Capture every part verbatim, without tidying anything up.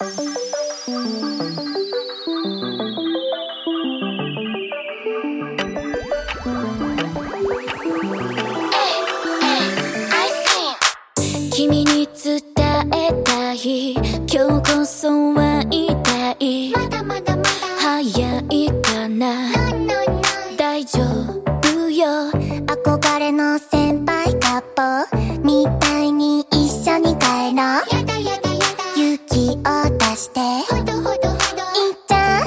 君に伝えたい、今日こそは痛い。まだまだまだ早いかな、no, no, no. 大丈夫よ。憧れの先輩カップルみたいに一緒に帰ろう。やだやだやだ、勇気を出してほどほどほど言っちゃった。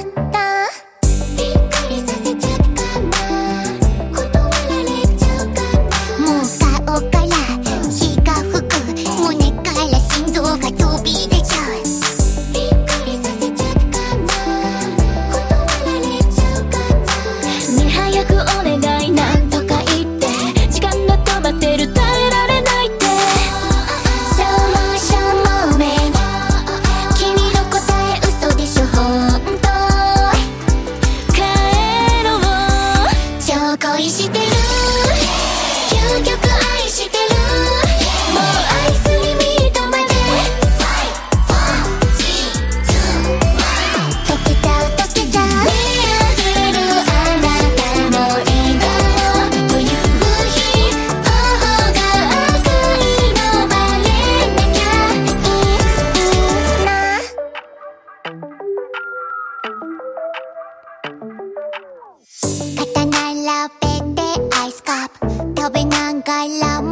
びっくりさせちゃったかな、断られちゃうかな。もう顔から火が吹く、胸から心臓が飛び出ちゃう。びっくりさせちゃったかな、断られちゃうかな。ね、早くお願い、なんとか言って、時間が止まってる、耐えられないって。So much moment、 君の答え嘘でしょ、ほんと帰ろう。超恋してる、究極愛してる、もうアイスリミットまで溶けちゃう溶けちゃう、見上げるあなたの笑顔という日、頬が赤いのバレなきゃいいな。肩並べてアイスカップ食べながら